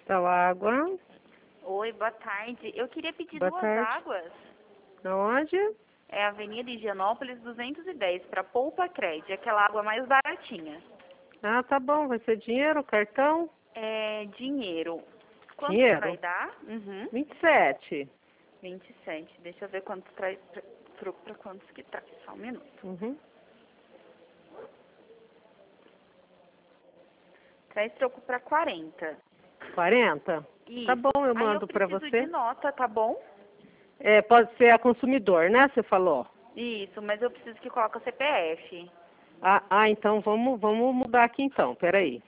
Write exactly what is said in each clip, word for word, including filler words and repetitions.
Tal água. Oi, boa tarde. Eu queria pedir Boa duas tarde. águas. Onde? É a Avenida Higienópolis duzentos e dez, para Poupa Cred, aquela água mais baratinha. Ah, tá bom. Vai ser dinheiro, cartão? É dinheiro. Quanto que vai Dinheiro. dar? Uhum. vinte e sete. vinte e sete. Deixa eu ver quanto traz, troco para quantos que traz. Só um minuto. Uhum. Traz troco para quarenta. quarenta? Tá Isso. bom, eu Aí eu mando pra preciso de você. nota, tá bom? É, pode ser a consumidor, né? Você falou. Isso, mas eu preciso que coloque o C P F. Ah, ah, então vamos, vamos mudar aqui então. Peraí.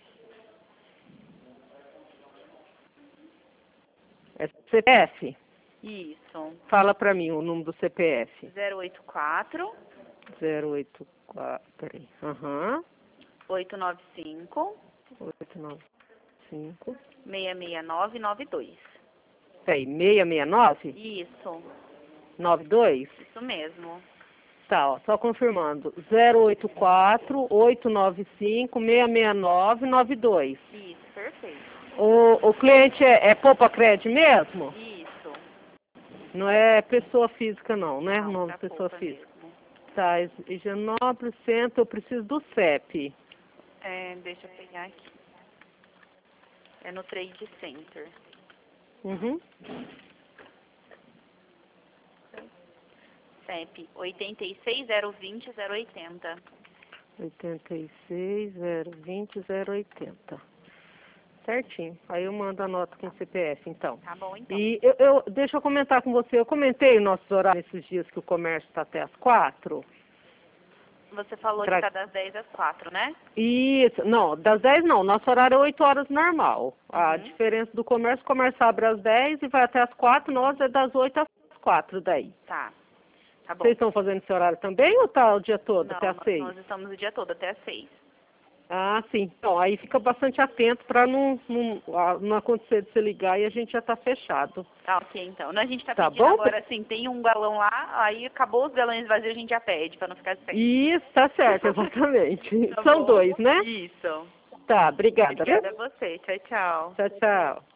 É C P F? Isso. Fala pra mim o número do C P F. zero oito quatro, zero oito quatro. Peraí. Aham. oito nove cinco, oito nove cinco. seis seis nove nove dois. Peraí. seis seis nove? Isso, nove dois? isso mesmo. Tá, ó, só confirmando. zero oito quatro, oito nove cinco, seis seis nove, nove dois. Isso, perfeito. O, o cliente é, é Poupa Cred mesmo? Isso. Não é pessoa física não, né? Não, Nome pra de pessoa Poupa física. mesmo. Tá, Higienópolis, centro, eu preciso do C E P. É, deixa eu pegar aqui. É no Trade Center. Uhum. C E P oito seis zero dois zero zero oito zero. oitenta e seis, zero vinte, zero oitenta. Certinho. Aí eu mando a nota com o C P F, então. Tá bom, então. E eu, eu, deixa eu comentar com você. Eu comentei o nossos horários esses dias que o comércio está até às quatro. Você falou Pra... que tá das dez às quatro, né? Isso. Não, das dez não. Nosso horário é oito horas normal. A Uhum. diferença do comércio, o comércio abre às dez e vai até às quatro. Nós é das oito às quatro daí. Tá. Tá bom. Vocês estão fazendo esse horário também ou tá o dia todo, até Não, às no- seis? nós estamos o dia todo, até às seis. Ah, sim. Então, aí fica bastante atento para não, não, ah, não acontecer de você ligar e a gente já tá fechado. Tá ok, então. Não, a gente tá Tá pedindo bom? agora, assim, tem um galão lá, aí acabou os galões vazios, a gente já pede, pra não ficar sem. Isso, tá certo, exatamente. Tá São bom? dois, né? Isso. Tá, obrigada. Viu? Obrigada a você. Tchau, tchau. Tchau, tchau.